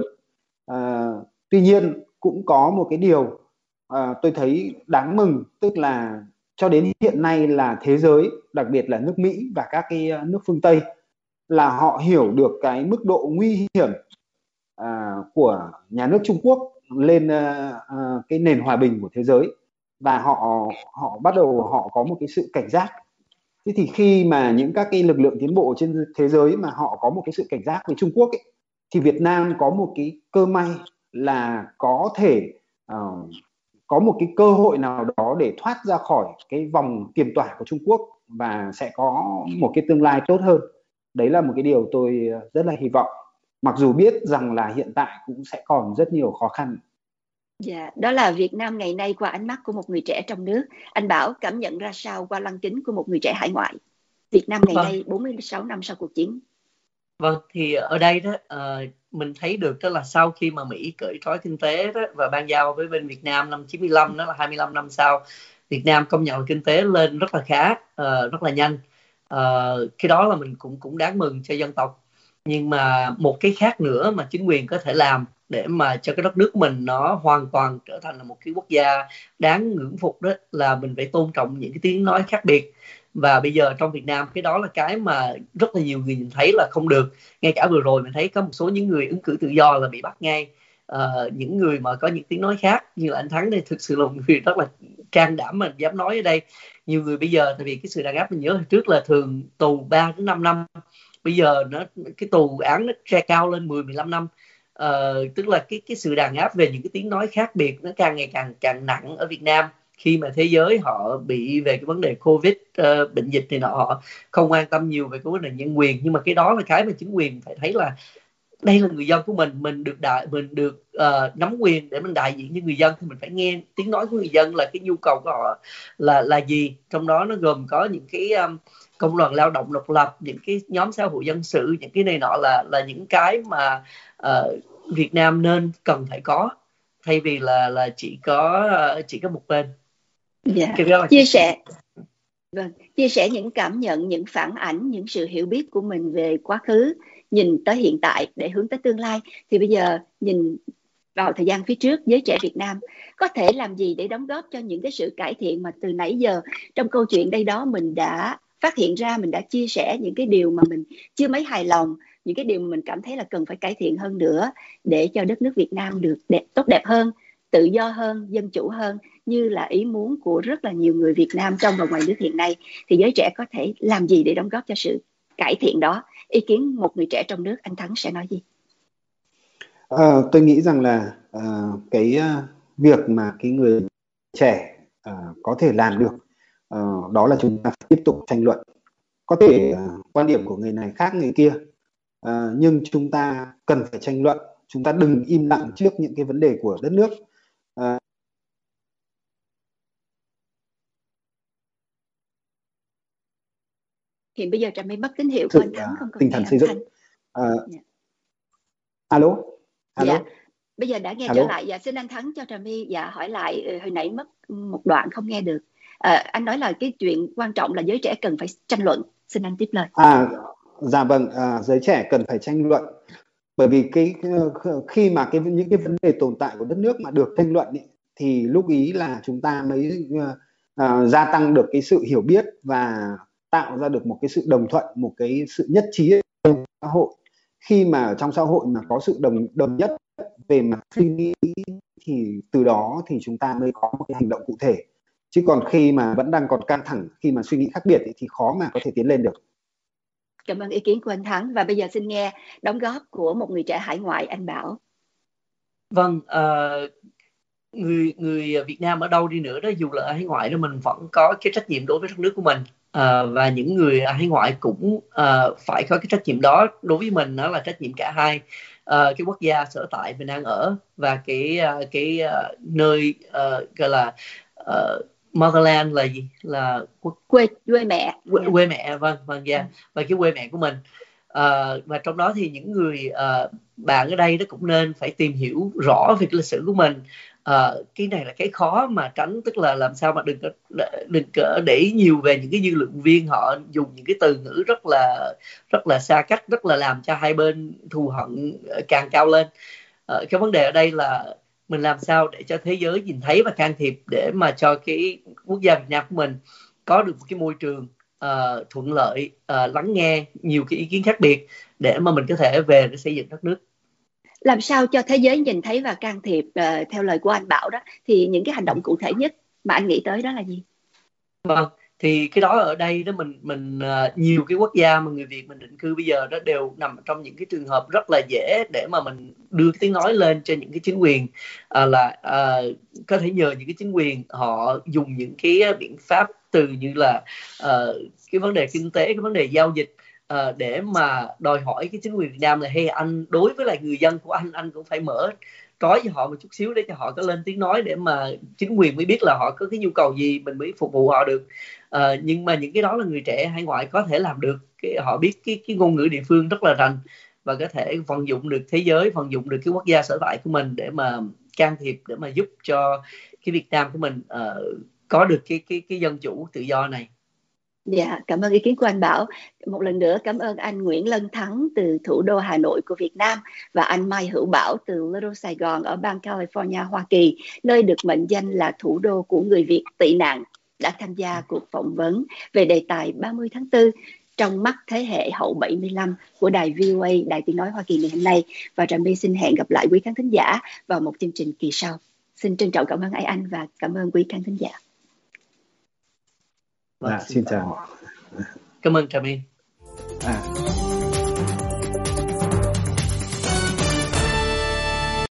Tuy nhiên cũng có một cái điều tôi thấy đáng mừng, tức là cho đến hiện nay là thế giới, đặc biệt là nước Mỹ và các cái nước phương Tây, là họ hiểu được cái mức độ nguy hiểm của nhà nước Trung Quốc lên cái nền hòa bình của thế giới, và họ bắt đầu họ có một cái sự cảnh giác. Thế thì khi mà những các cái lực lượng tiến bộ trên thế giới mà họ có một cái sự cảnh giác với Trung Quốc ấy, thì Việt Nam có một cái cơ may là có thể có một cái cơ hội nào đó để thoát ra khỏi cái vòng kiềm tỏa của Trung Quốc và sẽ có một cái tương lai tốt hơn. Đấy là một cái điều tôi rất là hy vọng, mặc dù biết rằng là hiện tại cũng sẽ còn rất nhiều khó khăn. Dạ, đó là Việt Nam ngày nay qua ánh mắt của một người trẻ trong nước. Anh Bảo cảm nhận ra sao qua lăng kính của một người trẻ hải ngoại? Việt Nam ngày nay 46 năm sau cuộc chiến. Vâng, thì ở đây đó mình thấy được đó là sau khi mà Mỹ cởi trói kinh tế đó và ban giao với bên Việt Nam năm 95, đó là 25 năm sau, Việt Nam công nhận kinh tế lên rất là khá, rất là nhanh. Cái đó là mình cũng đáng mừng cho dân tộc. Nhưng mà một cái khác nữa mà chính quyền có thể làm để mà cho cái đất nước mình nó hoàn toàn trở thành là một cái quốc gia đáng ngưỡng phục, đó là mình phải tôn trọng những cái tiếng nói khác biệt. Và bây giờ trong Việt Nam cái đó là cái mà rất là nhiều người nhìn thấy là không được. Ngay cả vừa rồi mình thấy có một số những người ứng cử tự do là bị bắt ngay. Những người mà có những tiếng nói khác như là anh Thắng đây thực sự là một người rất là can đảm mà dám nói ở đây. Nhiều người bây giờ, tại vì cái sự đàn áp mình nhớ hồi trước là thường tù 3 đến 5 năm, bây giờ cái tù án nó cao lên 10-15 năm. Tức là cái sự đàn áp về những cái tiếng nói khác biệt nó càng ngày càng nặng ở Việt Nam, khi mà thế giới họ bị về cái vấn đề Covid, bệnh dịch thì họ không quan tâm nhiều về cái vấn đề nhân quyền. Nhưng mà cái đó là cái mà chính quyền phải thấy là đây là người dân của mình được nắm quyền để mình đại diện cho người dân, thì mình phải nghe tiếng nói của người dân là cái nhu cầu của họ là gì. Trong đó nó gồm có những cái công đoàn lao động độc lập, những cái nhóm xã hội dân sự, những cái này nọ là những cái mà Việt Nam nên cần phải có, thay vì là chỉ có một bên. Chia sẻ những cảm nhận, những phản ảnh, những sự hiểu biết của mình về quá khứ, nhìn tới hiện tại để hướng tới tương lai. Thì bây giờ nhìn vào thời gian phía trước, giới trẻ Việt Nam có thể làm gì để đóng góp cho những cái sự cải thiện mà từ nãy giờ trong câu chuyện đây đó mình đã phát hiện ra, mình đã chia sẻ những cái điều mà mình chưa mấy hài lòng, những cái điều mà mình cảm thấy là cần phải cải thiện hơn nữa để cho đất nước Việt Nam được tốt đẹp hơn, tự do hơn, dân chủ hơn, như là ý muốn của rất là nhiều người Việt Nam trong và ngoài nước hiện nay. Thì giới trẻ có thể làm gì để đóng góp cho sự cải thiện đó? Ý kiến một người trẻ trong nước, anh Thắng sẽ nói gì? Tôi nghĩ rằng là cái việc mà cái người trẻ có thể làm được đó là chúng ta tiếp tục tranh luận. Có thể quan điểm của người này khác người kia, nhưng chúng ta cần phải tranh luận. Chúng ta đừng im lặng trước những cái vấn đề của đất nước. Hiện bây giờ Trà My mất tín hiệu của anh Thắng, không còn tinh thần xây dựng. Alo. Dạ. Bây giờ đã nghe trở lại. Dạ, xin anh Thắng cho Trà My hỏi lại, hồi nãy mất một đoạn không nghe được. Anh nói là cái chuyện quan trọng là giới trẻ cần phải tranh luận. Xin anh tiếp lời. Dạ vâng, giới trẻ cần phải tranh luận, bởi vì khi mà những cái vấn đề tồn tại của đất nước mà được tranh luận ý, thì lúc ý là chúng ta mới gia tăng được cái sự hiểu biết và tạo ra được một cái sự đồng thuận, một cái sự nhất trí trong xã hội. Khi mà trong xã hội mà có sự đồng nhất về mặt suy nghĩ thì từ đó thì chúng ta mới có một cái hành động cụ thể. Chứ còn khi mà vẫn đang còn căng thẳng, khi mà suy nghĩ khác biệt thì khó mà có thể tiến lên được. Cảm ơn ý kiến của anh Thắng, và bây giờ xin nghe đóng góp của một người trẻ hải ngoại, anh Bảo. Vâng, người Việt Nam ở đâu đi nữa đó, dù là ở hải ngoại đó, mình vẫn có cái trách nhiệm đối với đất nước của mình. Và những người ở hải ngoại cũng phải có cái trách nhiệm đó. Đối với mình nó là trách nhiệm cả hai, cái quốc gia sở tại mình đang ở và cái nơi gọi là motherland là gì, là quê mẹ. Quê mẹ, vâng, yeah. Và cái quê mẹ của mình. Và trong đó thì những người bạn ở đây đó cũng nên phải tìm hiểu rõ về cái lịch sử của mình. Cái này là cái khó mà tránh, tức là làm sao mà đừng có để ý nhiều về những cái dư luận viên, họ dùng những cái từ ngữ rất là xa cách, rất là làm cho hai bên thù hận càng cao lên. Cái vấn đề ở đây là mình làm sao để cho thế giới nhìn thấy và can thiệp, để mà cho cái quốc gia Việt Nam của mình có được một cái môi trường thuận lợi, lắng nghe nhiều cái ý kiến khác biệt để mà mình có thể về để xây dựng đất nước. Làm sao cho thế giới nhìn thấy và can thiệp, theo lời của anh Bảo đó, thì những cái hành động cụ thể nhất mà anh nghĩ tới đó là gì? Vâng, thì cái đó ở đây đó, mình nhiều cái quốc gia mà người Việt mình định cư bây giờ đó đều nằm trong những cái trường hợp rất là dễ để mà mình đưa cái tiếng nói lên cho những cái chính quyền, có thể nhờ những cái chính quyền họ dùng những cái biện pháp từ như là cái vấn đề kinh tế, cái vấn đề giao dịch, để mà đòi hỏi cái chính quyền Việt Nam là hey, anh đối với lại người dân của anh cũng phải mở trói cho họ một chút xíu để cho họ có lên tiếng nói, để mà chính quyền mới biết là họ có cái nhu cầu gì, mình mới phục vụ họ được. Nhưng mà những cái đó là người trẻ hải ngoại có thể làm được, họ biết cái ngôn ngữ địa phương rất là rành và có thể vận dụng được thế giới, vận dụng được cái quốc gia sở tại của mình để mà can thiệp, để mà giúp cho cái Việt Nam của mình có được cái dân chủ tự do này. Dạ, cảm ơn ý kiến của anh Bảo. Một lần nữa cảm ơn anh Nguyễn Lân Thắng từ thủ đô Hà Nội của Việt Nam và anh Mai Hữu Bảo từ Little Sài Gòn ở bang California, Hoa Kỳ, nơi được mệnh danh là thủ đô của người Việt tị nạn, đã tham gia cuộc phỏng vấn về đề tài 30 tháng 4 trong mắt thế hệ hậu 75 của đài VOA, Đài Tiếng Nói Hoa Kỳ ngày hôm nay. Và Trà My xin hẹn gặp lại quý khán thính giả vào một chương trình kỳ sau. Xin trân trọng cảm ơn anh và cảm ơn quý khán thính giả. Xin chào. Cảm ơn Trà My.